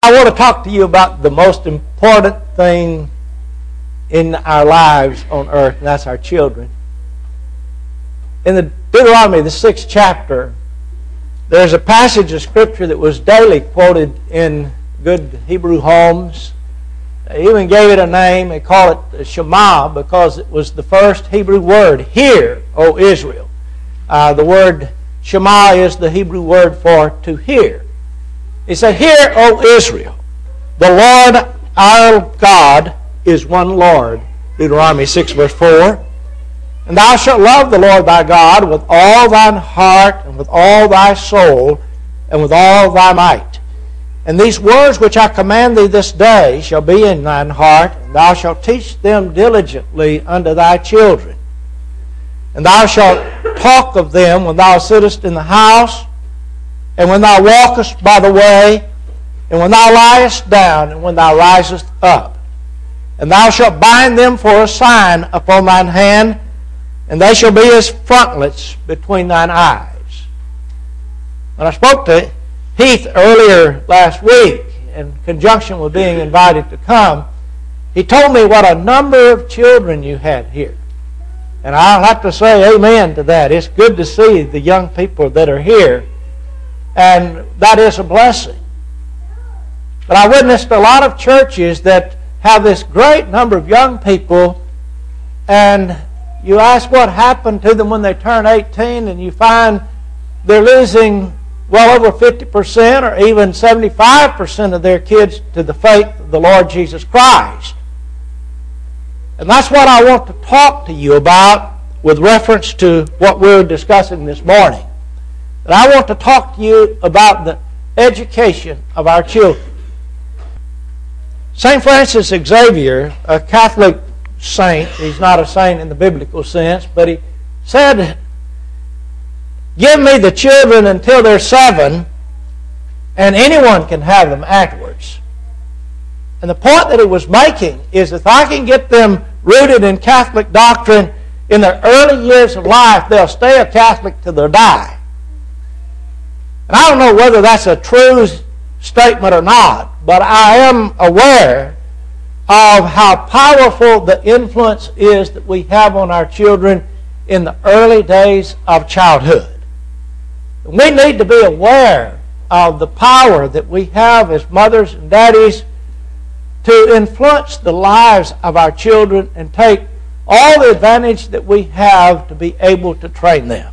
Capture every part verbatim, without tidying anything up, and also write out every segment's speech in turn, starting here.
I want to talk to you about the most important thing in our lives on earth, and that's our children. In the Deuteronomy, the sixth chapter, there's a passage of Scripture that was daily quoted in good Hebrew homes. They even gave it a name. They call it Shema because it was the first Hebrew word, "Hear, O Israel." Uh, the word Shema is the Hebrew word for to hear. He said, "Hear, O Israel, the Lord our God is one Lord." Deuteronomy six, verse four. "And thou shalt love the Lord thy God with all thine heart, and with all thy soul, and with all thy might. And these words which I command thee this day shall be in thine heart, and thou shalt teach them diligently unto thy children. And thou shalt talk of them when thou sittest in the house, and when thou walkest by the way, and when thou liest down, and when thou risest up. And thou shalt bind them for a sign upon thine hand, and they shall be as frontlets between thine eyes." When I spoke to Heath earlier last week, in conjunction with being invited to come, he told me what a number of children you had here. And I'll have to say amen to that. It's good to see the young people that are here. And that is a blessing. But I witnessed a lot of churches that have this great number of young people, and you ask what happened to them when they turn eighteen, and you find they're losing well over fifty percent or even seventy-five percent of their kids to the faith of the Lord Jesus Christ. And that's what I want to talk to you about with reference to what we're discussing this morning. And I want to talk to you about the education of our children. Saint Francis Xavier, a Catholic saint, he's not a saint in the biblical sense, but he said, "Give me the children until they're seven, and anyone can have them afterwards." And the point that he was making is if I can get them rooted in Catholic doctrine in their early years of life, they'll stay a Catholic till they die. And I don't know whether that's a true statement or not, but I am aware of how powerful the influence is that we have on our children in the early days of childhood. We need to be aware of the power that we have as mothers and daddies to influence the lives of our children and take all the advantage that we have to be able to train them.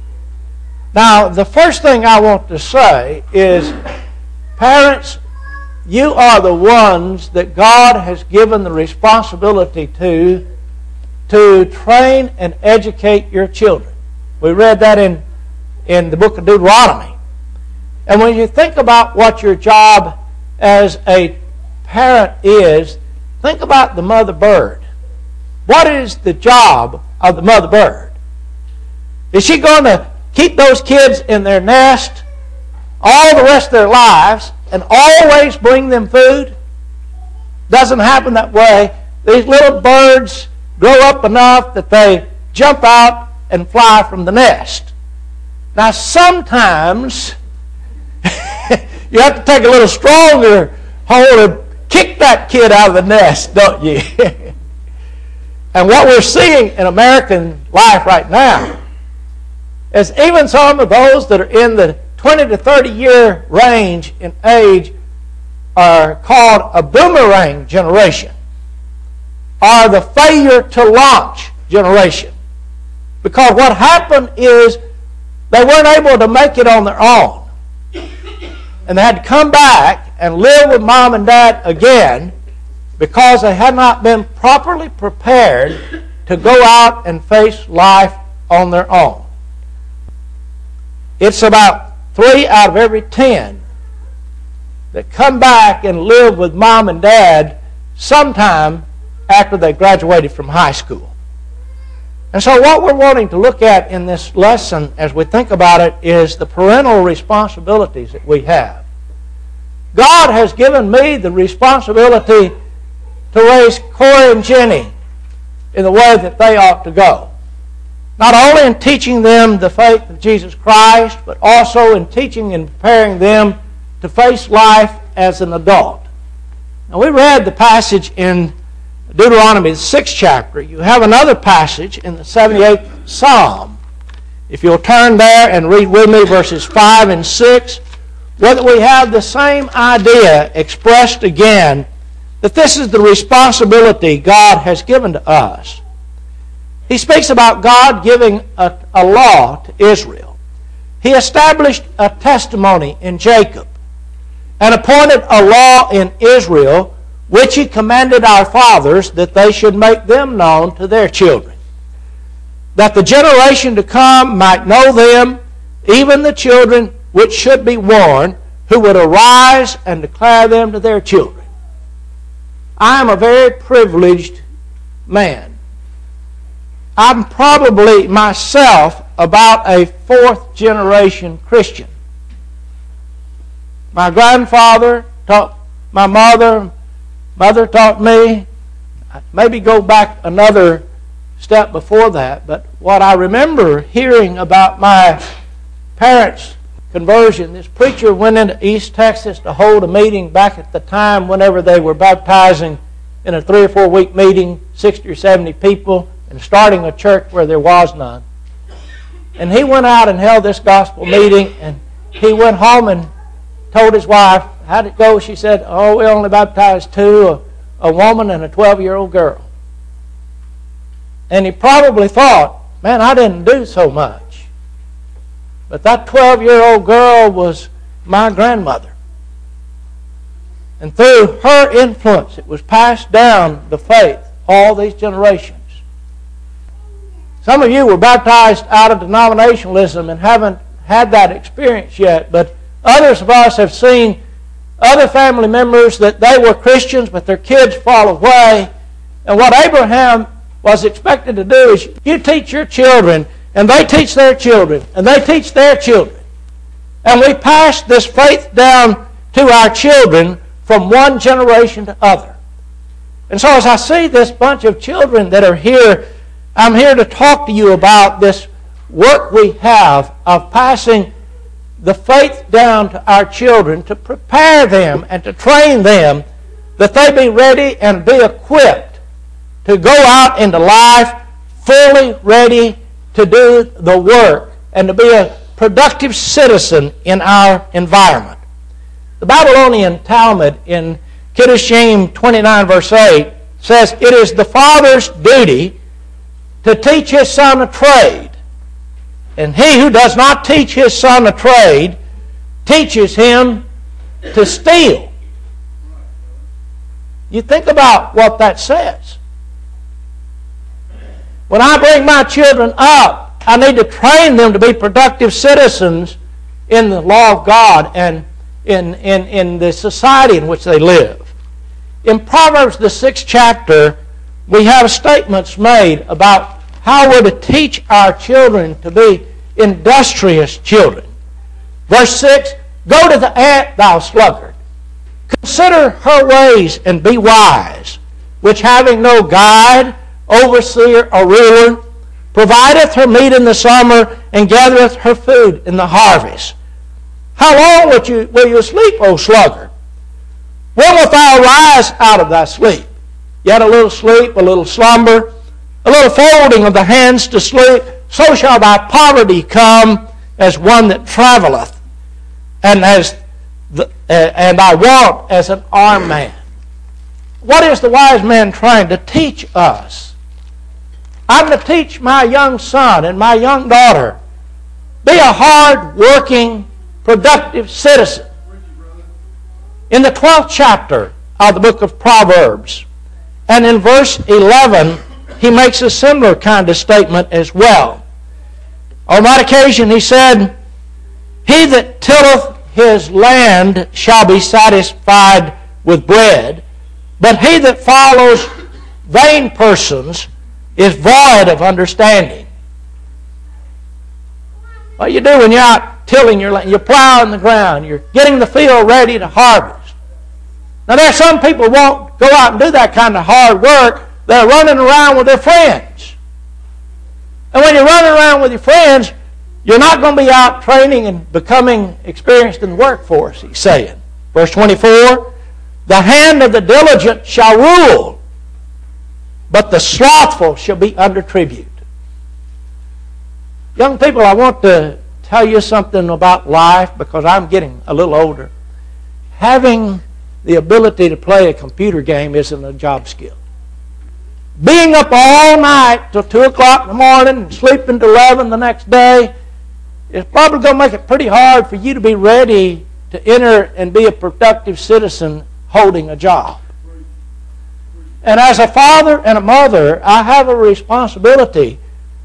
Now, the first thing I want to say is, parents, you are the ones that God has given the responsibility to to train and educate your children. We read that in, in the book of Deuteronomy. And when you think about what your job as a parent is, think about the mother bird. What is the job of the mother bird? Is she going to keep those kids in their nest all the rest of their lives and always bring them food? Doesn't happen that way. These little birds grow up enough that they jump out and fly from the nest. Now sometimes you have to take a little stronger hold and kick that kid out of the nest, don't you? And what we're seeing in American life right now is even some of those that are in the twenty to thirty year range in age are called a boomerang generation, or the failure to launch generation. Because what happened is they weren't able to make it on their own. And they had to come back and live with mom and dad again because they had not been properly prepared to go out and face life on their own. It's about three out of every ten that come back and live with mom and dad sometime after they graduated from high school. And so what we're wanting to look at in this lesson as we think about it is the parental responsibilities that we have. God has given me the responsibility to raise Corey and Jenny in the way that they ought to go. Not only in teaching them the faith of Jesus Christ, but also in teaching and preparing them to face life as an adult. Now, we read the passage in Deuteronomy, the sixth chapter. You have another passage in the seventy-eighth Psalm. If you'll turn there and read with me verses five and six, whether we have the same idea expressed again, that this is the responsibility God has given to us. He speaks about God giving a, a law to Israel. He established a testimony in Jacob and appointed a law in Israel, which He commanded our fathers that they should make them known to their children, that the generation to come might know them, even the children which should be born, who would arise and declare them to their children. I am a very privileged man. I'm probably myself about a fourth generation Christian. My grandfather taught my mother, mother taught me. Maybe go back another step before that, but what I remember hearing about my parents' conversion, this preacher went into East Texas to hold a meeting back at the time whenever they were baptizing in a three or four week meeting, sixty or seventy people, and starting a church where there was none. And he went out and held this gospel meeting, and he went home and told his wife, how'd it go? She said, oh, we only baptized two, a, a woman and a twelve-year-old girl. And he probably thought, man, I didn't do so much. But that twelve-year-old girl was my grandmother. And through her influence, it was passed down the faith all these generations. Some of you were baptized out of denominationalism and haven't had that experience yet, but others of us have seen other family members that they were Christians, but their kids fall away. And what Abraham was expected to do is you teach your children, and they teach their children, and they teach their children. And we pass this faith down to our children from one generation to other. And so as I see this bunch of children that are here, I'm here to talk to you about this work we have of passing the faith down to our children to prepare them and to train them that they be ready and be equipped to go out into life fully ready to do the work and to be a productive citizen in our environment. The Babylonian Talmud in Ketuvim twenty-nine verse eight says, it is the father's duty to teach his son a trade, and he who does not teach his son a trade teaches him to steal. You think about what that says. When I bring my children up, I need to train them to be productive citizens in the law of God and in, in, in the society in which they live. In Proverbs, the sixth chapter, we have statements made about how we're to teach our children to be industrious children. Verse six, go to the ant, thou sluggard. Consider her ways and be wise, which having no guide, overseer, or ruler, provideth her meat in the summer and gathereth her food in the harvest. How long will you, will you sleep, O sluggard? When wilt thou arise out of thy sleep? Yet a little sleep, a little slumber, a little folding of the hands to sleep, so shall thy poverty come as one that travelleth, and as the, uh, and thy want as an armed man. What is the wise man trying to teach us? I'm to teach my young son and my young daughter, be a hard-working, productive citizen. In the twelfth chapter of the book of Proverbs, and in verse eleven, he makes a similar kind of statement as well. On that occasion, he said, he that tilleth his land shall be satisfied with bread, but he that follows vain persons is void of understanding. What you do when you're out tilling your land, you're plowing the ground, you're getting the field ready to harvest. Now there are some people who won't go out and do that kind of hard work. They're running around with their friends. And when you're running around with your friends, You're not going to be out training and becoming experienced in the workforce, he's saying. Verse twenty-four, the hand of the diligent shall rule, but the slothful shall be under tribute. Young people, I want to tell you something about life because I'm getting a little older. Having the ability to play a computer game isn't a job skill. Being up all night till two o'clock in the morning and sleeping till eleven the next day is probably going to make it pretty hard for you to be ready to enter and be a productive citizen holding a job. And as a father and a mother, I have a responsibility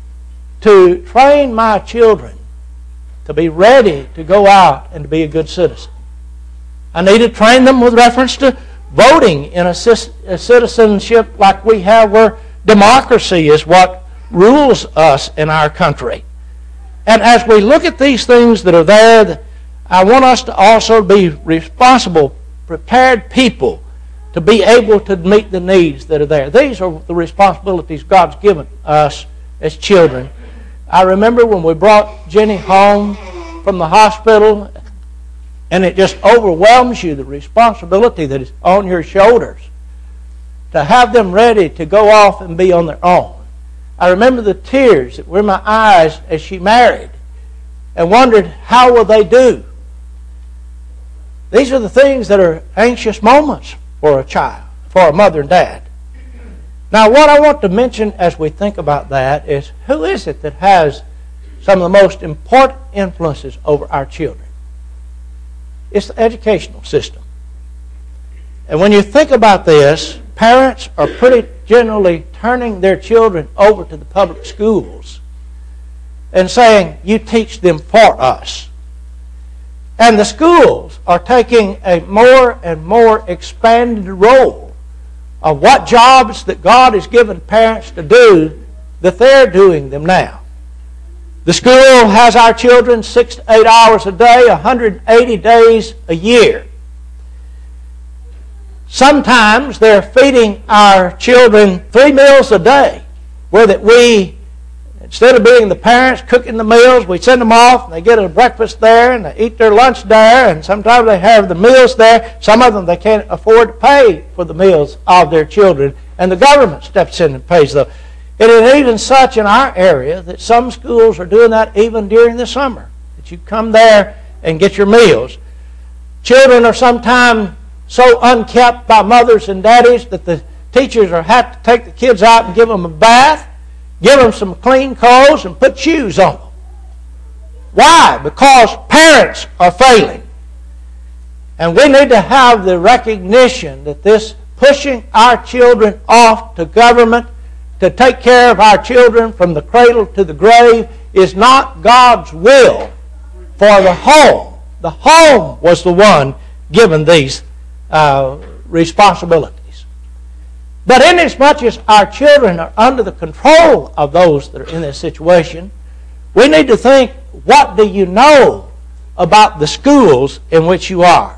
to train my children to be ready to go out and to be a good citizen. I need to train them with reference to voting in a citizenship like we have, where democracy is what rules us in our country. And as we look at these things that are there, I want us to also be responsible, prepared people to be able to meet the needs that are there. These are the responsibilities God's given us as children. I remember when we brought Jenny home from the hospital, and it just overwhelms you, the responsibility that is on your shoulders to have them ready to go off and be on their own. I remember the tears that were in my eyes as she married and wondered, how will they do? These are the things that are anxious moments for a child, for a mother and dad. Now, what I want to mention as we think about that is, who is it that has some of the most important influences over our children? It's the educational system. And when you think about this, parents are pretty generally turning their children over to the public schools and saying, you teach them for us. And the schools are taking a more and more expanded role of what jobs that God has given parents to do, that they're doing them now. The school has our children six to eight hours a day, one hundred eighty days a year. Sometimes they're feeding our children three meals a day, where that we, instead of being the parents cooking the meals, we send them off and they get a breakfast there and they eat their lunch there, and sometimes they have the meals there. Some of them they can't afford to pay for the meals of their children, and the government steps in and pays them. It is even such in our area that some schools are doing that even during the summer, that you come there and get your meals. Children are sometimes so unkept by mothers and daddies that the teachers are have to take the kids out and give them a bath, give them some clean clothes, and put shoes on them. Why? Because parents are failing. And we need to have the recognition that this pushing our children off to government to take care of our children from the cradle to the grave is not God's will for the home. The home was the one given these uh, responsibilities. But inasmuch as our children are under the control of those that are in this situation, we need to think, what do you know about the schools in which you are?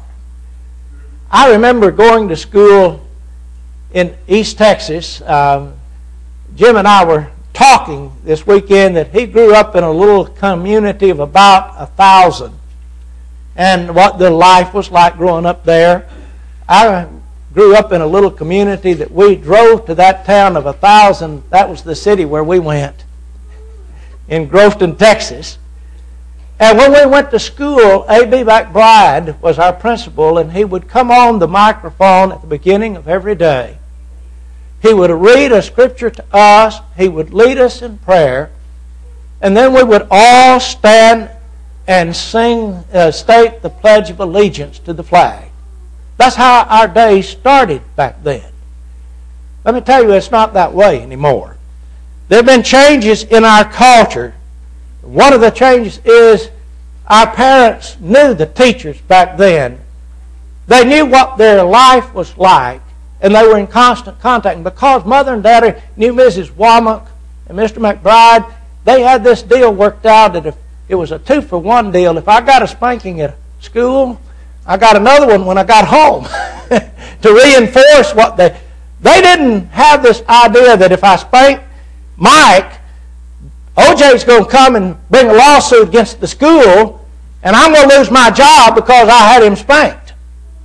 I remember going to school in East Texas. Um, Jim and I were talking this weekend that he grew up in a little community of about a thousand, and what the life was like growing up there. I grew up in a little community that we drove to that town of a thousand. That was the city where we went, in Grofton, Texas. And when we went to school, A B McBride was our principal, and he would come on the microphone at the beginning of every day. He would read a scripture to us. He would lead us in prayer. And then we would all stand and sing, uh, state the Pledge of Allegiance to the flag. That's how our day started back then. Let me tell you, it's not that way anymore. There have been changes in our culture. One of the changes is our parents knew the teachers back then. They knew what their life was like, and they were in constant contact. And because Mother and Daddy knew Missus Womack and Mister McBride, they had this deal worked out that if it was a two-for-one deal, if I got a spanking at school, I got another one when I got home to reinforce what they... They didn't have this idea that if I spanked Mike, O J's going to come and bring a lawsuit against the school, and I'm going to lose my job because I had him spanked.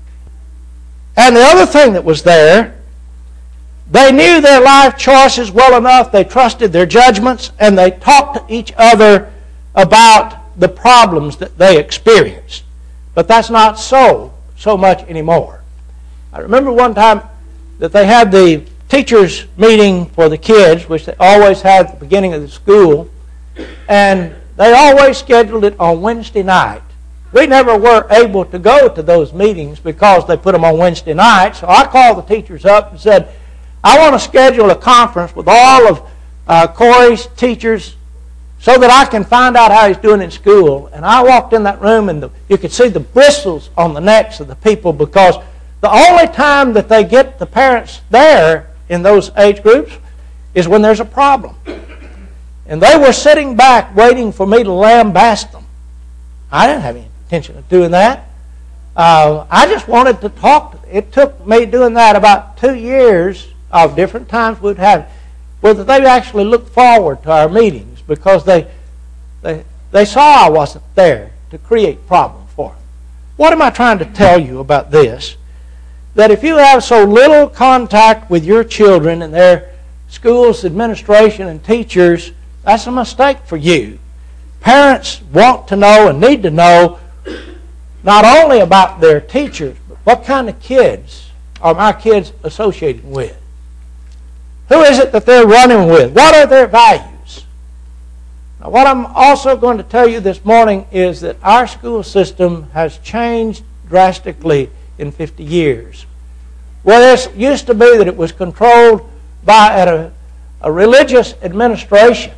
And the other thing that was there, they knew their life choices well enough, they trusted their judgments, and they talked to each other about the problems that they experienced. But that's not so, so much anymore. I remember one time that they had the teachers' meeting for the kids, which they always had at the beginning of the school, and they always scheduled it on Wednesday night. We never were able to go to those meetings because they put them on Wednesday night, so I called the teachers up and said, I want to schedule a conference with all of uh, Corey's teachers so that I can find out how he's doing in school. And I walked in that room, and the, you could see the bristles on the necks of the people, because the only time that they get the parents there in those age groups is when there's a problem. And they were sitting back waiting for me to lambaste them. I didn't have any intention of doing that. Uh, I just wanted to talk to them. It took me doing that about two years of different times we'd have, where they actually looked forward to our meetings because they, they, they saw I wasn't there to create problems for them. What am I trying to tell you about this? That if you have so little contact with your children and their school's administration and teachers, that's a mistake for you. Parents want to know and need to know not only about their teachers, but what kind of kids are my kids associating with? Who is it that they're running with? What are their values? Now, what I'm also going to tell you this morning is that our school system has changed drastically in fifty years. Where it used to be that it was controlled by a, a religious administration,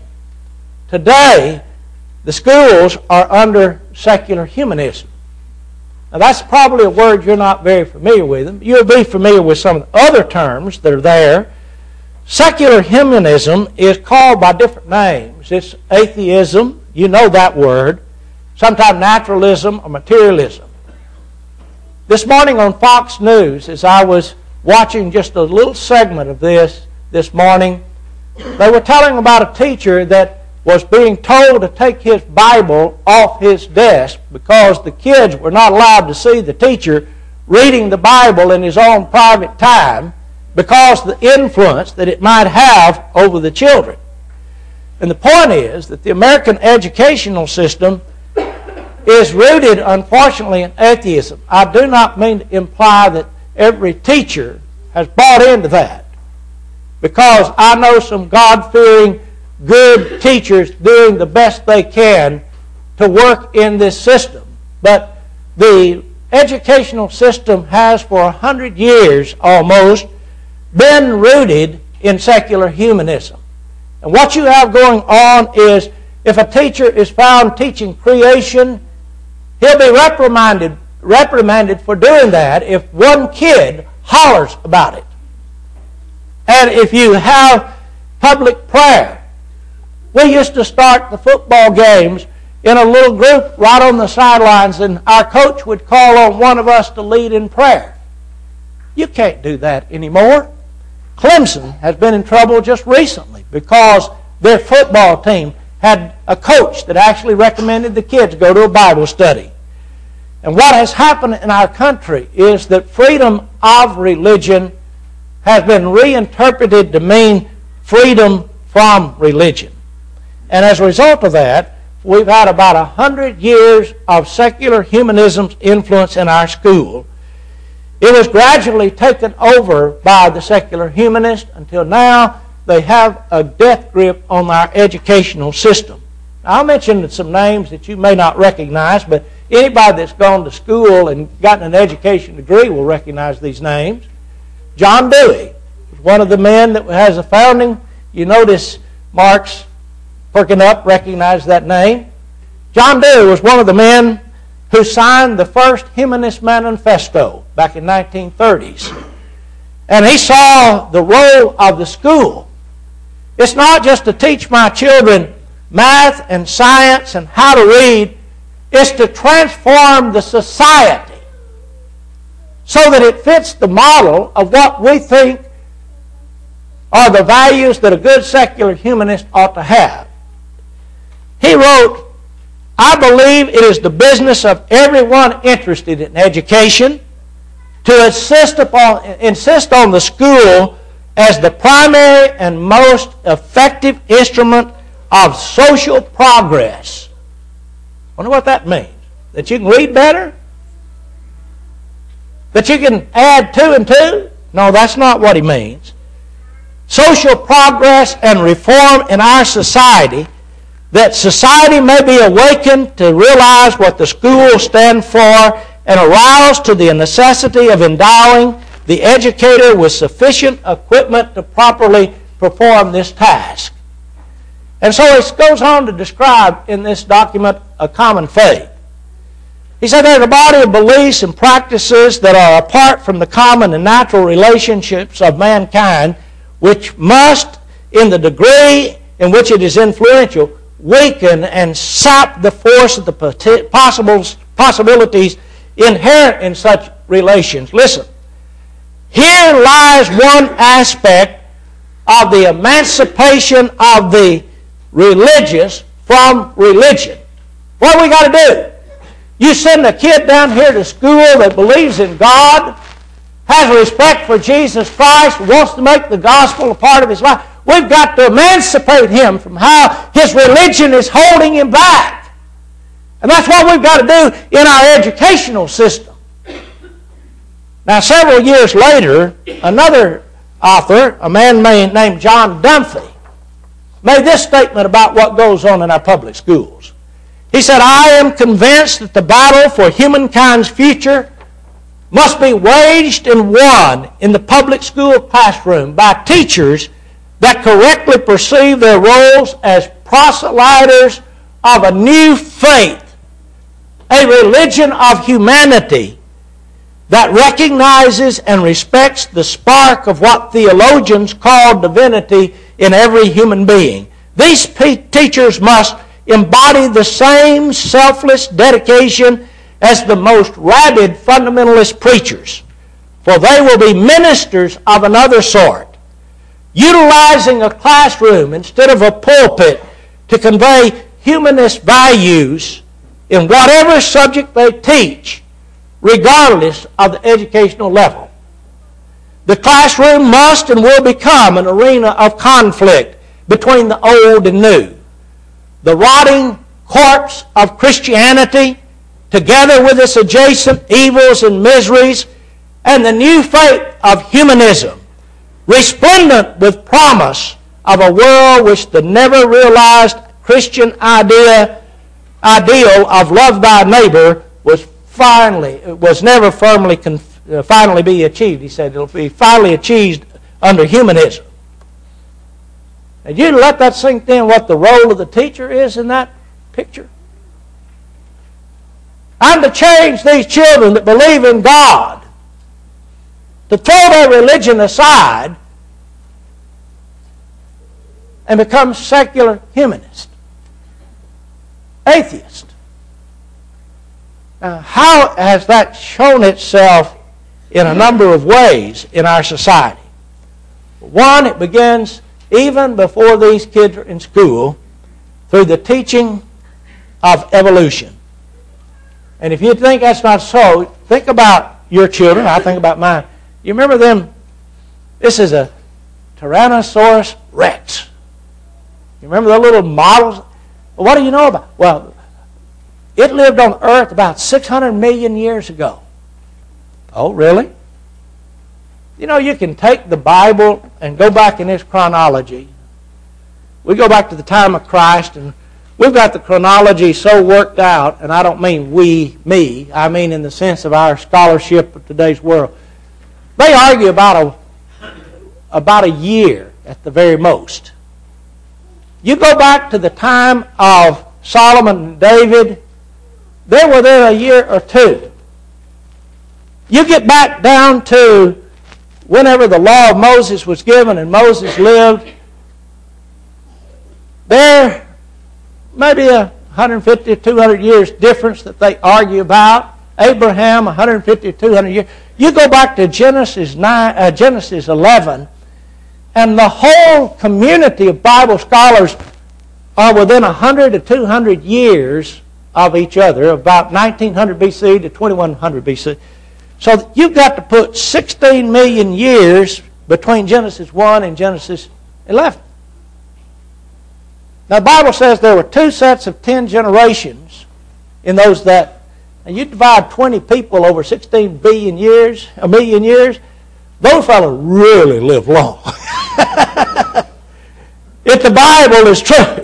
today the schools are under secular humanism. Now that's probably a word you're not very familiar with. You'll be familiar with some of the other terms that are there. Secular humanism is called by different names. It's atheism, you know that word, sometimes naturalism or materialism. This morning on Fox News, as I was watching just a little segment of this this morning, they were telling about a teacher that was being told to take his Bible off his desk because the kids were not allowed to see the teacher reading the Bible in his own private time because of the influence that it might have over the children. And the point is that the American educational system is rooted, unfortunately, in atheism. I do not mean to imply that every teacher has bought into that, because I know some God-fearing, good teachers doing the best they can to work in this system. But the educational system has for a hundred years almost been rooted in secular humanism. And what you have going on is, if a teacher is found teaching creation, he'll be reprimanded, reprimanded for doing that if one kid hollers about it. And if you have public prayer, we used to start the football games in a little group right on the sidelines, and our coach would call on one of us to lead in prayer. You can't do that anymore. Clemson has been in trouble just recently because their football team had a coach that actually recommended the kids go to a Bible study. And what has happened in our country is that freedom of religion has been reinterpreted to mean freedom from religion. And as a result of that, we've had about a hundred years of secular humanism's influence in our school. It was gradually taken over by the secular humanists until now they have a death grip on our educational system. I'll mention some names that you may not recognize, but anybody that's gone to school and gotten an education degree will recognize these names. John Dewey was one of the men that has a founding. You notice Mark's perking up, recognize that name. John Dewey was one of the men who signed the first Humanist Manifesto back in nineteen thirties. And he saw the role of the school. It's not just to teach my children math and science and how to read. It's to transform the society so that it fits the model of what we think are the values that a good secular humanist ought to have. He wrote, I believe it is the business of everyone interested in education to insist upon, insist on the school as the primary and most effective instrument of social progress. Wonder what that means? That you can read better? That you can add two and two? No, that's not what he means. Social progress and reform in our society, that society may be awakened to realize what the schools stand for and aroused to the necessity of endowing the educator with sufficient equipment to properly perform this task. And so he goes on to describe in this document a common faith. He said there's a body of beliefs and practices that are apart from the common and natural relationships of mankind, which must, in the degree in which it is influential, weaken and sap the force of the possibles, possibilities inherent in such relations. Listen, here lies one aspect of the emancipation of the religious from religion. What do we got to do? You send a kid down here to school that believes in God, has respect for Jesus Christ, wants to make the gospel a part of his life. We've got to emancipate him from how his religion is holding him back. And that's what we've got to do in our educational system. Now, several years later, another author, a man named John Dunphy, made this statement about what goes on in our public schools. He said, I am convinced that the battle for humankind's future must be waged and won in the public school classroom by teachers that correctly perceive their roles as proselyters of a new faith, a religion of humanity that recognizes and respects the spark of what theologians call divinity in every human being. These teachers must embody the same selfless dedication as the most rabid fundamentalist preachers, for they will be ministers of another sort, utilizing a classroom instead of a pulpit to convey humanist values in whatever subject they teach, regardless of the educational level. The classroom must and will become an arena of conflict between the old and new. The rotting corpse of Christianity, together with its adjacent evils and miseries, and the new faith of humanism, resplendent with promise of a world which the never realized Christian idea, ideal of love thy neighbor was finally was never firmly conf- uh, finally be achieved. He said it'll be finally achieved under humanism. And you let that sink in what the role of the teacher is in that picture. I'm to change these children that believe in God, to throw their religion aside and become secular humanist, atheist. Now, how has that shown itself in a number of ways in our society? One, it begins even before these kids are in school through the teaching of evolution. And if you think that's not so, think about your children. I think about mine. You remember them? This is a Tyrannosaurus Rex. You remember the little models? Well, what do you know about? Well, it lived on Earth about six hundred million years ago. Oh, really? You know, you can take the Bible and go back in its chronology. We go back to the time of Christ, and we've got the chronology so worked out, and I don't mean we, me, I mean in the sense of our scholarship of today's world. They argue about a, about a year at the very most. You go back to the time of Solomon and David, they were there a year or two. You get back down to whenever the law of Moses was given and Moses lived, there may be a one hundred fifty, two hundred years difference that they argue about. Abraham, one hundred fifty, two hundred years. You go back to Genesis nine, uh, Genesis eleven, and the whole community of Bible scholars are within one hundred to two hundred years of each other, about nineteen hundred B C to twenty-one hundred B C. So you've got to put sixteen million years between Genesis one and Genesis eleven. Now the Bible says there were two sets of ten generations in those that, and you divide twenty people over sixteen billion years, a million years, those fellows really live long. If the Bible is true.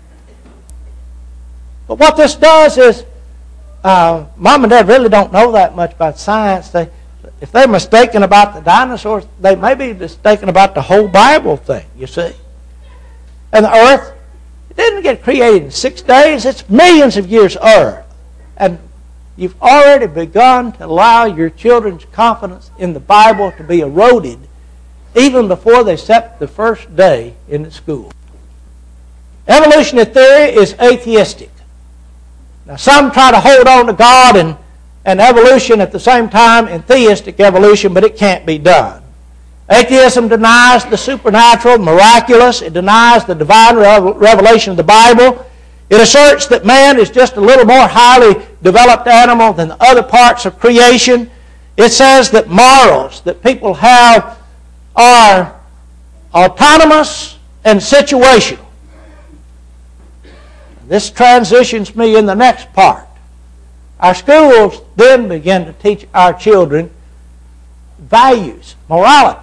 But what this does is, uh, Mom and Dad really don't know that much about science. They, if they're mistaken about the dinosaurs, they may be mistaken about the whole Bible thing, you see. And the earth, it didn't get created in six days. It's millions of years earth. And you've already begun to allow your children's confidence in the Bible to be eroded even before they set the first day in the school. Evolutionary theory is atheistic. Now, some try to hold on to God and, and evolution at the same time in theistic evolution, but it can't be done. Atheism denies the supernatural, miraculous. It denies the divine revelation of the Bible. It asserts that man is just a little more highly developed animal than the other parts of creation. It says that morals that people have are autonomous and situational. This transitions me in the next part. Our schools then begin to teach our children values, morality.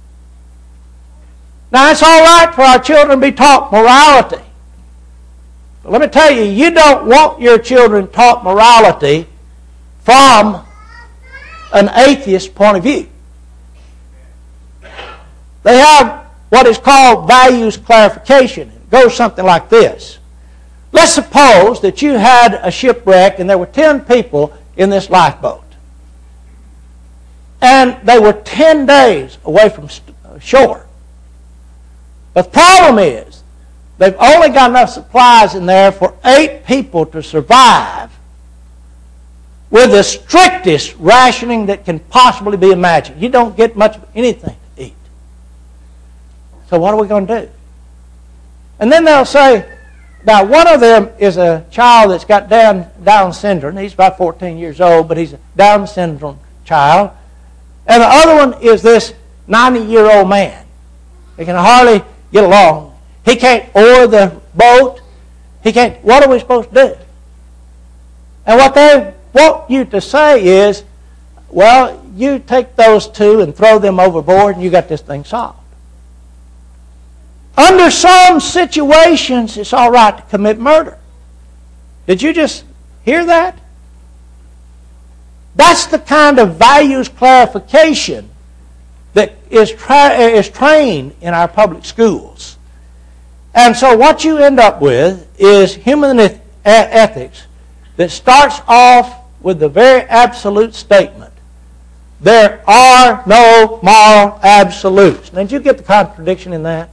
Now, it's all right for our children to be taught morality. But let me tell you, you don't want your children taught morality from an atheist point of view. They have what is called values clarification. It goes something like this. Let's suppose that you had a shipwreck and there were ten people in this lifeboat. And they were ten days away from shore. But the problem is, they've only got enough supplies in there for eight people to survive with the strictest rationing that can possibly be imagined. You don't get much of anything to eat. So what are we going to do? And then they'll say, now, one of them is a child that's got Down, Down syndrome. He's about fourteen years old, but he's a Down syndrome child. And the other one is this ninety-year-old man. He can hardly get along. He can't oar the boat. He can't. What are we supposed to do? And what they want you to say is, well, you take those two and throw them overboard and you got this thing solved. Under some situations, it's all right to commit murder. Did you just hear that? That's the kind of values clarification that is, tra- is trained in our public schools. And so what you end up with is human eth- ethics that starts off with the very absolute statement, there are no moral absolutes. Now, did you get the contradiction in that?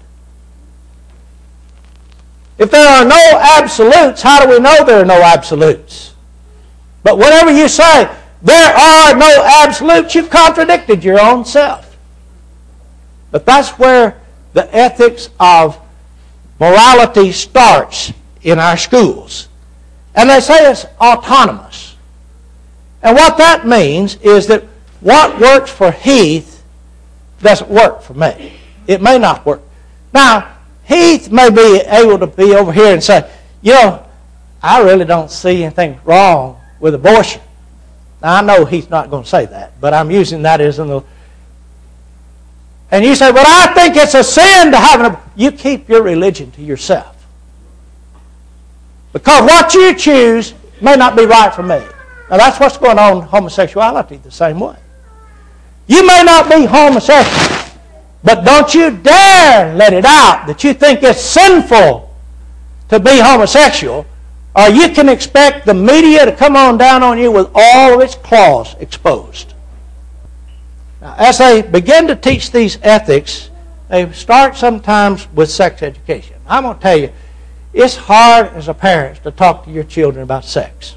If there are no absolutes, how do we know there are no absolutes? But whenever you say, there are no absolutes, you've contradicted your own self. But that's where the ethics of morality starts in our schools. And they say it's autonomous. And what that means is that what works for Heath doesn't work for me. It may not work. Now, Heath may be able to be over here and say, you know, I really don't see anything wrong with abortion. Now, I know he's not going to say that, but I'm using that as an... And you say, well, I think it's a sin to have an abortion. You keep your religion to yourself. Because what you choose may not be right for me. Now, that's what's going on in homosexuality the same way. You may not be homosexual, but don't you dare let it out that you think it's sinful to be homosexual, or you can expect the media to come on down on you with all of its claws exposed. Now, as they begin to teach these ethics, they start sometimes with sex education. I'm going to tell you, it's hard as a parent to talk to your children about sex.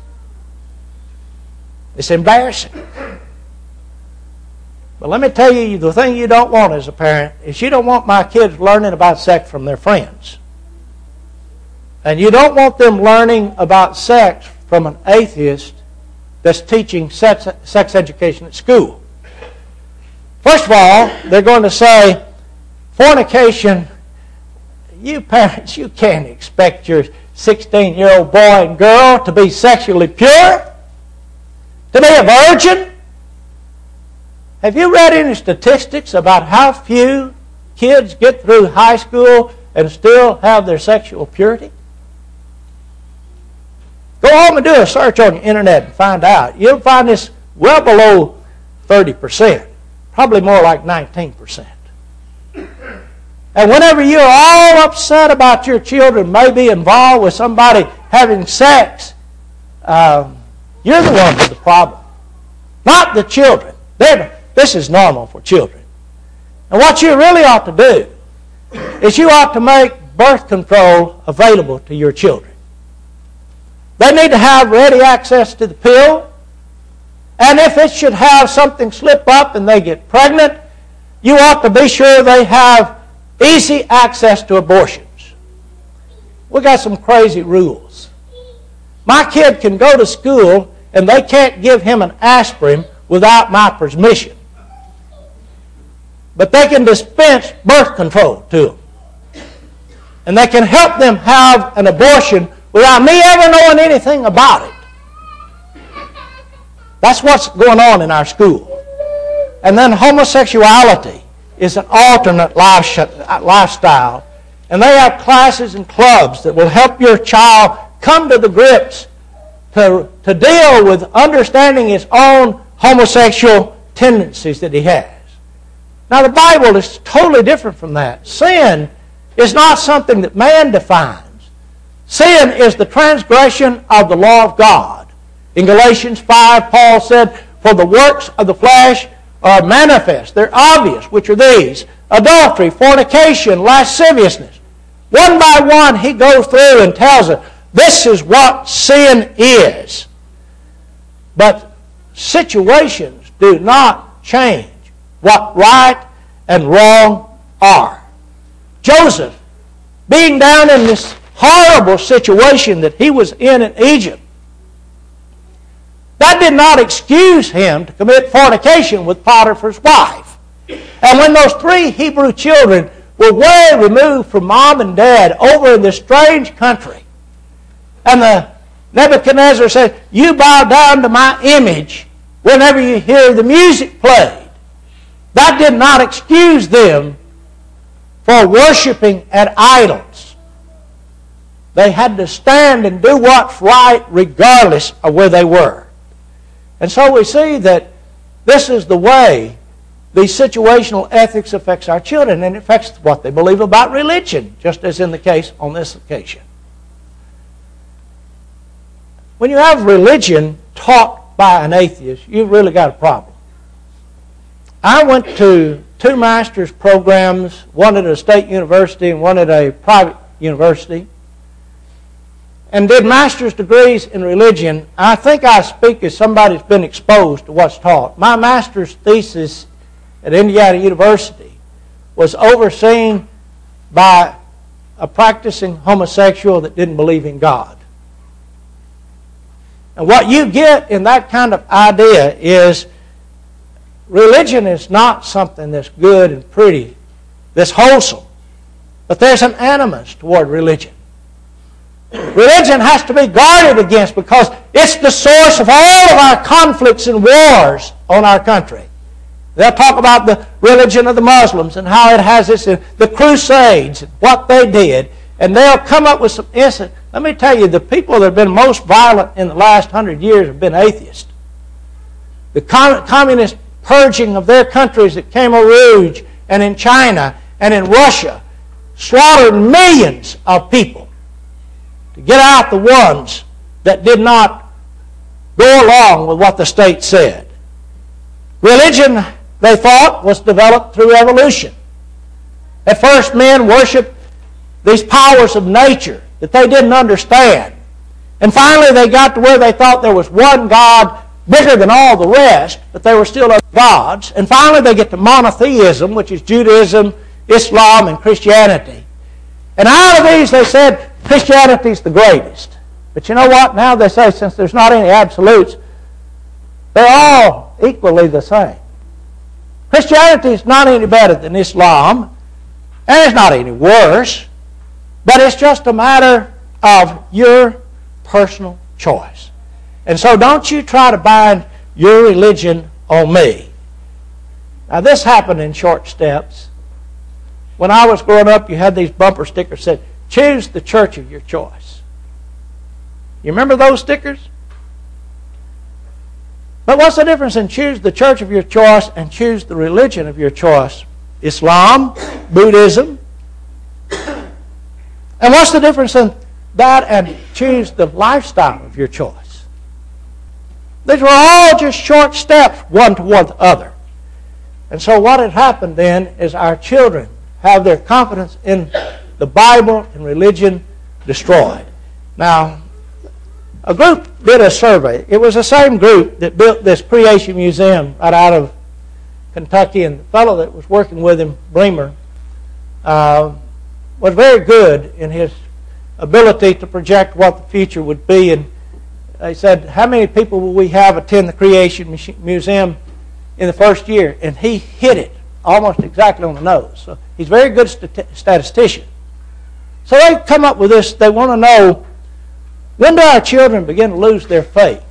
It's embarrassing. But let me tell you, the thing you don't want as a parent is you don't want my kids learning about sex from their friends. And you don't want them learning about sex from an atheist that's teaching sex, sex education at school. First of all, they're going to say, fornication, you parents, you can't expect your sixteen-year-old boy and girl to be sexually pure, to be a virgin. Have you read any statistics about how few kids get through high school and still have their sexual purity? Go home and do a search on the internet and find out. You'll find this well below thirty percent, probably more like nineteen percent. And whenever you're all upset about your children maybe involved with somebody having sex, um, you're the one with the problem, not the children. They're, this is normal for children. And what you really ought to do is you ought to make birth control available to your children. They need to have ready access to the pill. And if it should have something slip up and they get pregnant, you ought to be sure they have easy access to abortions. We got some crazy rules. My kid can go to school and they can't give him an aspirin without my permission. But they can dispense birth control to them. And they can help them have an abortion without me ever knowing anything about it. That's what's going on in our school. And then homosexuality is an alternate lifestyle. And they have classes and clubs that will help your child come to the grips to, to deal with understanding his own homosexual tendencies that he has. Now the Bible is totally different from that. Sin is not something that man defines. Sin is the transgression of the law of God. In Galatians five, Paul said, "For the works of the flesh are manifest." They're obvious, which are these: adultery, fornication, lasciviousness. One by one, he goes through and tells us, this is what sin is. But situations do not change what right and wrong are. Joseph, being down in this horrible situation that he was in in Egypt, that did not excuse him to commit fornication with Potiphar's wife. And when those three Hebrew children were way removed from mom and dad over in this strange country, and the Nebuchadnezzar said, "You bow down to my image whenever you hear the music played," that did not excuse them for worshiping at idols. They had to stand and do what's right regardless of where they were. And so we see that this is the way the situational ethics affects our children, and it affects what they believe about religion, just as in the case on this occasion. When you have religion taught by an atheist, you've really got a problem. I went to two master's programs, one at a state university and one at a private university, and did master's degrees in religion. I think I speak as somebody who's been exposed to what's taught. My master's thesis at Indiana University was overseen by a practicing homosexual that didn't believe in God. And what you get in that kind of idea is religion is not something that's good and pretty, that's wholesome. But there's an animus toward religion. Religion has to be guarded against because it's the source of all of our conflicts and wars on our country. They'll talk about the religion of the Muslims and how it has this, the Crusades, what they did, and they'll come up with some incidents. Let me tell you, the people that have been most violent in the last hundred years have been atheists. The com- communist purging of their countries at Khmer Rouge and in China and in Russia slaughtered millions of people to get out the ones that did not go along with what the state said. Religion, they thought, was developed through evolution. At first, men worshiped these powers of nature that they didn't understand. And finally, they got to where they thought there was one God bigger than all the rest, but there were still other gods. And finally, they get to monotheism, which is Judaism, Islam, and Christianity. And out of these, they said, Christianity's the greatest. But you know what? Now they say since there's not any absolutes, they're all equally the same. Christianity is not any better than Islam, and it's not any worse, but it's just a matter of your personal choice. And so don't you try to bind your religion on me. Now this happened in short steps. When I was growing up, you had these bumper stickers that said, choose the church of your choice. You remember those stickers? But what's the difference in choose the church of your choice and choose the religion of your choice? Islam, Buddhism. And what's the difference in that and choose the lifestyle of your choice? These were all just short steps, one toward the other. And so what had happened then is our children have their confidence in the Bible and religion destroyed. Now, a group did a survey. It was the same group that built this Creation Museum right out of Kentucky, and the fellow that was working with him, Bremer, uh, was very good in his ability to project what the future would be. And they said, how many people will we have attend the Creation Museum in the first year? And he hit it almost exactly on the nose. So he's a very good stat- statistician. So they come up with this. They want to know, when do our children begin to lose their faith?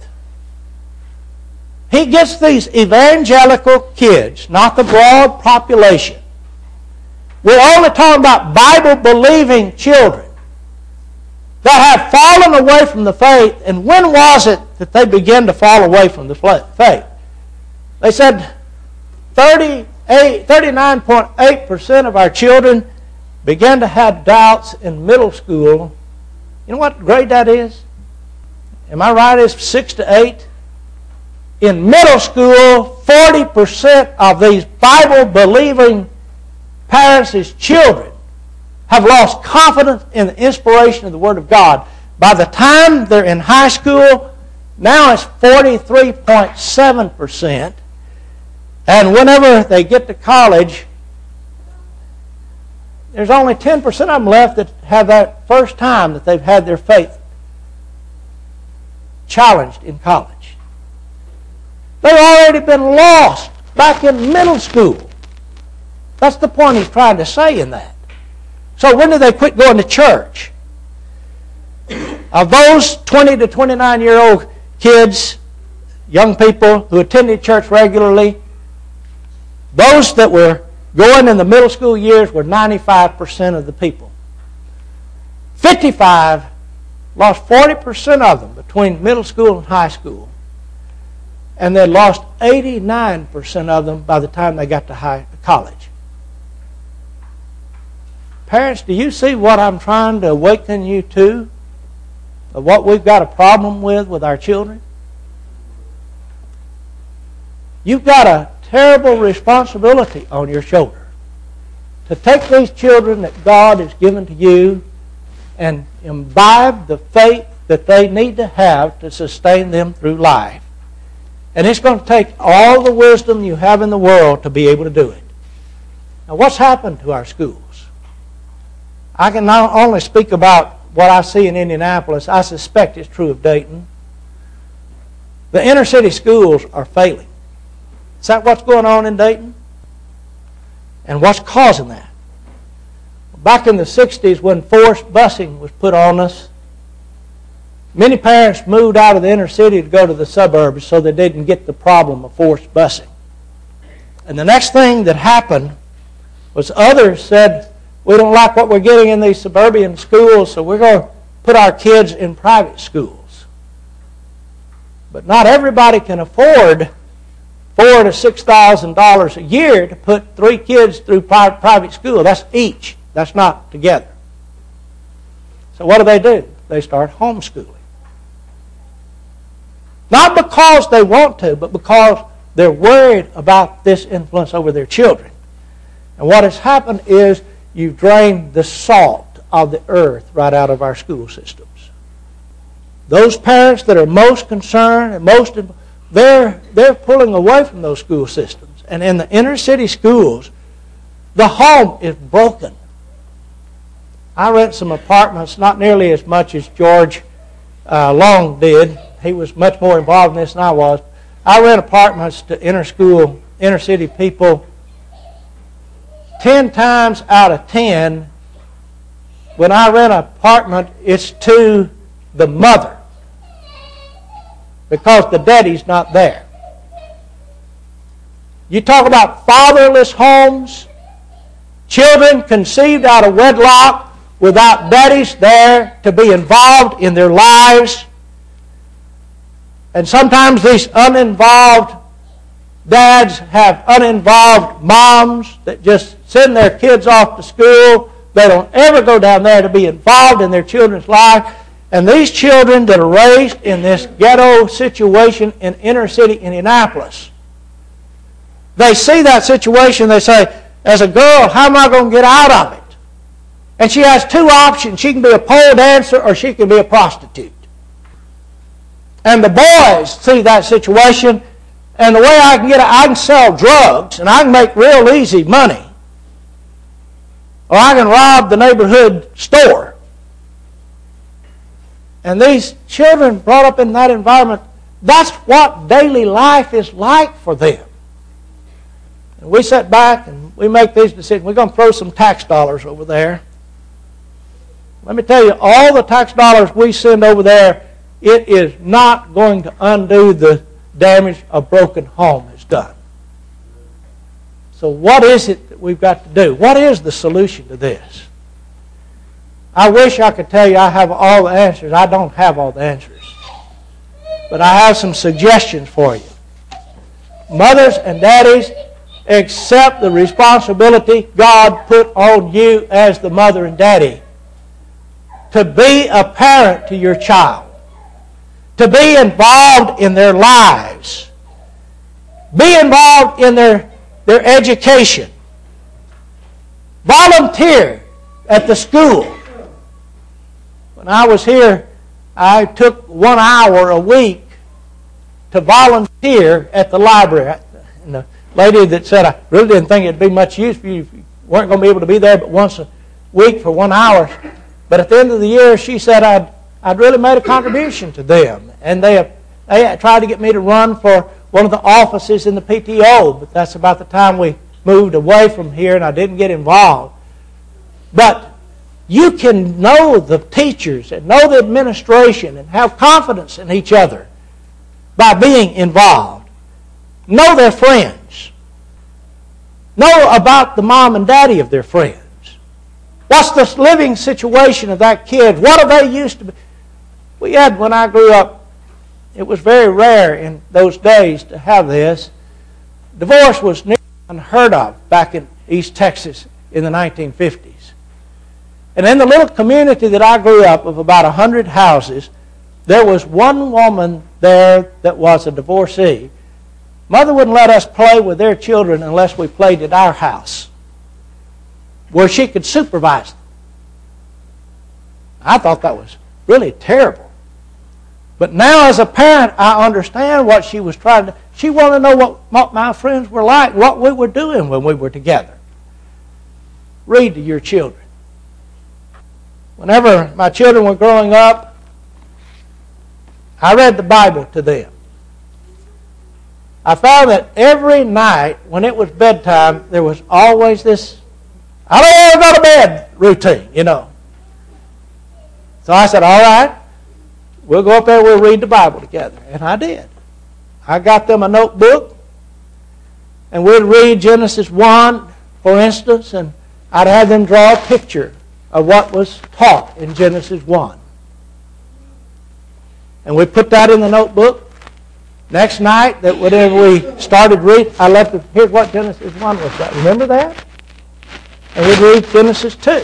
He gets these evangelical kids, not the broad population. We're only talking about Bible-believing children that have fallen away from the faith. And when was it that they began to fall away from the faith? They said thirty-eight, thirty-nine point eight percent of our children began to have doubts in middle school. You know what grade that is? Am I right? It's six to eight. In middle school, forty percent of these Bible-believing parents' children have lost confidence in the inspiration of the Word of God. By the time they're in high school, now it's forty-three point seven percent. And whenever they get to college, there's only ten percent of them left that have that first time that they've had their faith challenged in college. They've already been lost back in middle school. That's the point he's trying to say in that. So when do they quit going to church? Of those twenty to twenty-nine year old kids, young people who attended church regularly, those that were going in the middle school years were ninety-five percent of the people. fifty-five lost forty percent of them between middle school and high school. And they lost eighty-nine percent of them by the time they got to high college. Parents, do you see what I'm trying to awaken you to? Of what we've got a problem with with our children? You've got a terrible responsibility on your shoulder to take these children that God has given to you and imbibe the faith that they need to have to sustain them through life. And it's going to take all the wisdom you have in the world to be able to do it. Now, what's happened to our schools? I can not only speak about what I see in Indianapolis, I suspect it's true of Dayton. The inner city schools are failing. Is that what's going on in Dayton? And what's causing that? Back in the sixties when forced busing was put on us, many parents moved out of the inner city to go to the suburbs so they didn't get the problem of forced busing. And the next thing that happened was others said, we don't like what we're getting in these suburban schools, so we're going to put our kids in private schools. But not everybody can afford four to six thousand dollars a year to put three kids through private school. That's each. That's not together. So what do they do? They start homeschooling. Not because they want to, but because they're worried about this influence over their children. And what has happened is you've drained the salt of the earth right out of our school systems. Those parents that are most concerned and most, they're, they're pulling away from those school systems. And in the inner city schools, the home is broken. I rent some apartments, not nearly as much as George uh, Long did. He was much more involved in this than I was. I rent apartments to inner school, inner city people. Ten times out of ten, when I rent an apartment, it's to the mother, because the daddy's not there. You talk about fatherless homes, children conceived out of wedlock without daddies there to be involved in their lives. And sometimes these uninvolved dads have uninvolved moms that just send their kids off to school. They don't ever go down there to be involved in their children's life. And these children that are raised in this ghetto situation in inner city Indianapolis, they see that situation, they say, as a girl, how am I going to get out of it? And she has two options. She can be a pole dancer or she can be a prostitute. And the boys see that situation, and the way I can get it, I can sell drugs and I can make real easy money. Or I can rob the neighborhood store. And these children brought up in that environment, that's what daily life is like for them. And we sit back and we make these decisions. We're going to throw some tax dollars over there. Let me tell you, all the tax dollars we send over there, it is not going to undo the damage a broken home has done. So what is it that we've got to do? What is the solution to this? I wish I could tell you I have all the answers. I don't have all the answers. But I have some suggestions for you. Mothers and daddies, accept the responsibility God put on you as the mother and daddy to be a parent to your child, to be involved in their lives, be involved in their, their education, volunteer at the school. When I was here, I took one hour a week to volunteer at the library. And the lady that said, I really didn't think it'd be much use for you if you weren't going to be able to be there but once a week for one hour. But at the end of the year, she said I'd, I'd really made a contribution to them. And they, they tried to get me to run for one of the offices in the P T O, but that's about the time we moved away from here and I didn't get involved. But you can know the teachers and know the administration and have confidence in each other by being involved. Know their friends. Know about the mom and daddy of their friends. What's the living situation of that kid? What are they used to be? We had, when I grew up, it was very rare in those days to have this. Divorce was nearly unheard of back in East Texas in the nineteen fifties. And in the little community that I grew up of about one hundred houses, there was one woman there that was a divorcee. Mother wouldn't let us play with their children unless we played at our house, where she could supervise them. I thought that was really terrible. But now as a parent, I understand what she was trying to... She wanted to know what, what my friends were like, what we were doing when we were together. Read to your children. Whenever my children were growing up, I read the Bible to them. I found that every night when it was bedtime, there was always this, I don't want to go to bed routine, you know. So I said, all right, we'll go up there, we'll read the Bible together. And I did. I got them a notebook, and we'd read Genesis one, for instance, and I'd have them draw a picture of what was taught in Genesis one. And we put that in the notebook. Next night, that whenever we started reading, I left them, here's what Genesis one was about. Remember that? And we'd read Genesis two.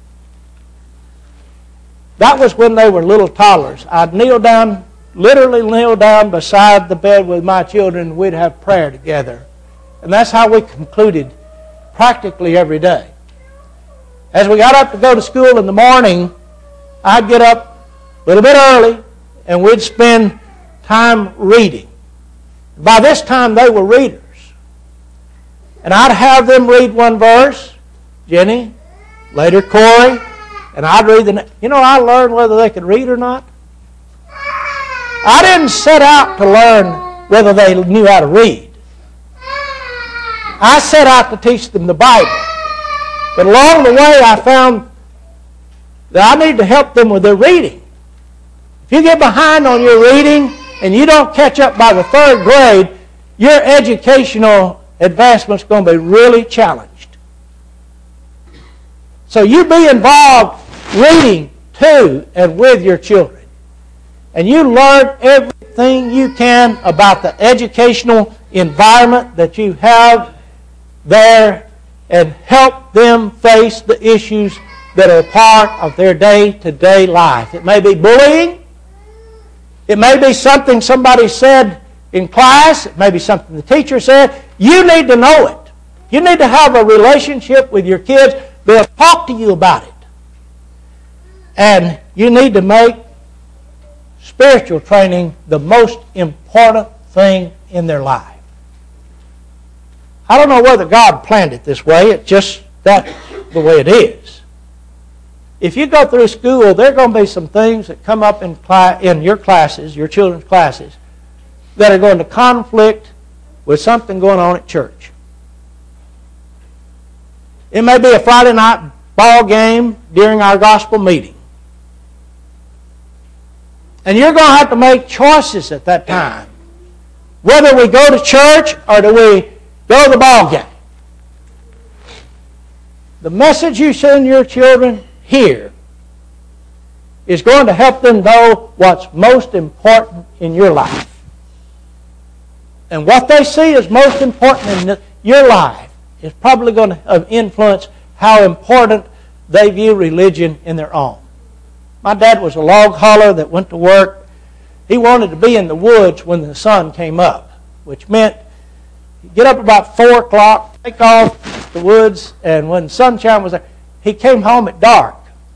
That was when they were little toddlers. I'd kneel down, literally kneel down beside the bed with my children, and we'd have prayer together. And that's how we concluded practically every day. As we got up to go to school in the morning, I'd get up a little bit early, and we'd spend time reading. By this time, they were readers. And I'd have them read one verse, Jenny, later Corey, And I'd read the, you know, I learned whether they could read or not. I didn't set out to learn whether they knew how to read. I set out to teach them the Bible. But along the way, I found that I need to help them with their reading. If you get behind on your reading and you don't catch up by the third grade, your educational advancement's going to be really challenged. So you be involved reading to and with your children. And you learn everything you can about the educational environment that you have there and help them face the issues that are part of their day-to-day life. It may be bullying. It may be something somebody said in class. It may be something the teacher said. You need to know it. You need to have a relationship with your kids. They'll talk to you about it. And you need to make spiritual training the most important thing in their life. I don't know whether God planned it this way. It's just that's the way it is. If you go through school, there are going to be some things that come up in, cl- in your classes, your children's classes, that are going to conflict with something going on at church. It may be a Friday night ball game during our gospel meeting. And you're going to have to make choices at that time. Whether we go to church or do we go to the ball game. The message you send your children here is going to help them know what's most important in your life. And what they see as most important in your life is probably going to influence how important they view religion in their own. My dad was a log hauler that went to work. He wanted to be in the woods when the sun came up, which meant he'd get up about four o'clock, take off the woods, and when sunshine was there, he came home at dark.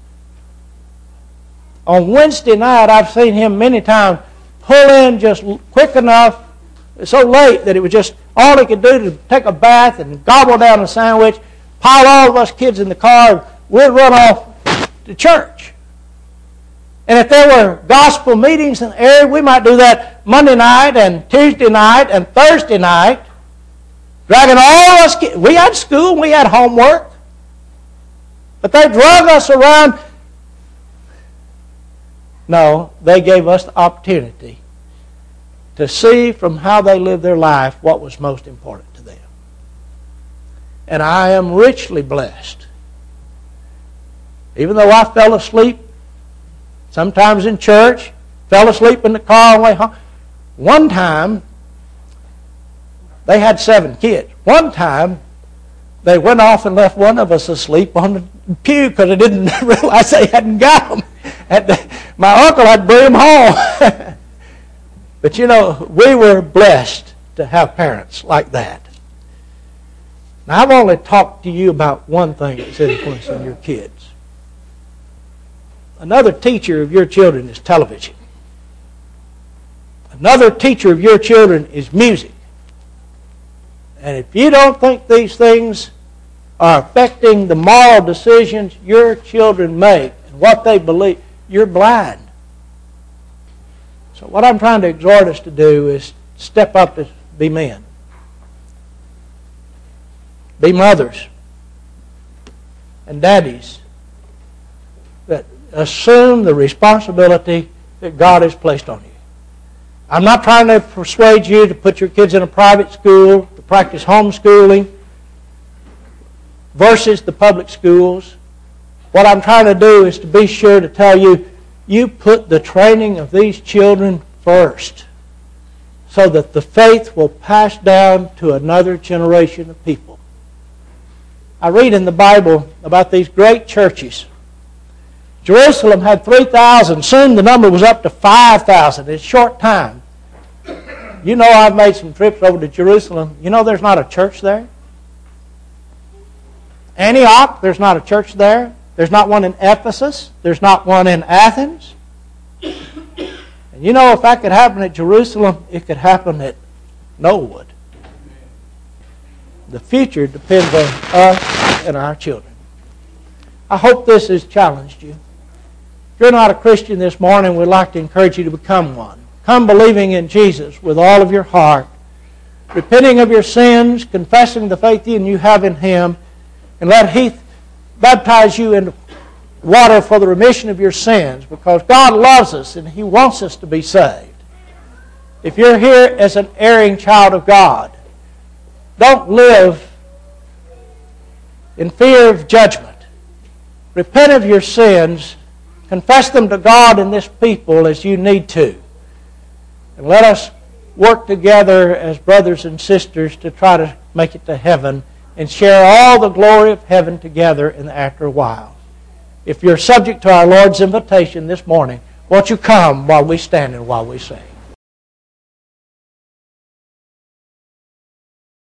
On Wednesday night, I've seen him many times pull in just quick enough, so late that it was just all he could do to take a bath and gobble down a sandwich, pile all of us kids in the car, and we'd run off to church. And if there were gospel meetings in the area, we might do that Monday night and Tuesday night and Thursday night, dragging all of us kids. We had school, we had homework, but they drug us around. No, they gave us the opportunity to see from how they lived their life what was most important to them. And I am richly blessed. Even though I fell asleep sometimes in church, fell asleep in the car on the way home. One time, they had seven kids. One time, they went off and left one of us asleep on the pew because they didn't realize they hadn't got them. And my uncle had to bring them home. But you know, we were blessed to have parents like that. Now, I've only talked to you about one thing that's influencing your kids. Another teacher of your children is television. Another teacher of your children is music. And if you don't think these things are affecting the moral decisions your children make and what they believe, you're blind. So what I'm trying to exhort us to do is step up and be men. Be mothers and daddies that assume the responsibility that God has placed on you. I'm not trying to persuade you to put your kids in a private school, to practice homeschooling versus the public schools. What I'm trying to do is to be sure to tell you, you put the training of these children first so that the faith will pass down to another generation of people. I read in the Bible about these great churches. Jerusalem had three thousand. Soon the number was up to five thousand in a short time. You know, I've made some trips over to Jerusalem. You know there's not a church there? Antioch, there's not a church there. There's not one in Ephesus. There's not one in Athens. And you know, if that could happen at Jerusalem, it could happen at Knollwood. The future depends on us and our children. I hope this has challenged you. If you're not a Christian this morning, we'd like to encourage you to become one. Come believing in Jesus with all of your heart, repenting of your sins, confessing the faith you have in Him, and let He baptize you in water for the remission of your sins, because God loves us and He wants us to be saved. If you're here as an erring child of God, don't live in fear of judgment. Repent of your sins, confess them to God and this people as you need to. And let us work together as brothers and sisters to try to make it to heaven and share all the glory of heaven together in the after while. If you're subject to our Lord's invitation this morning, won't you come while we stand and while we sing?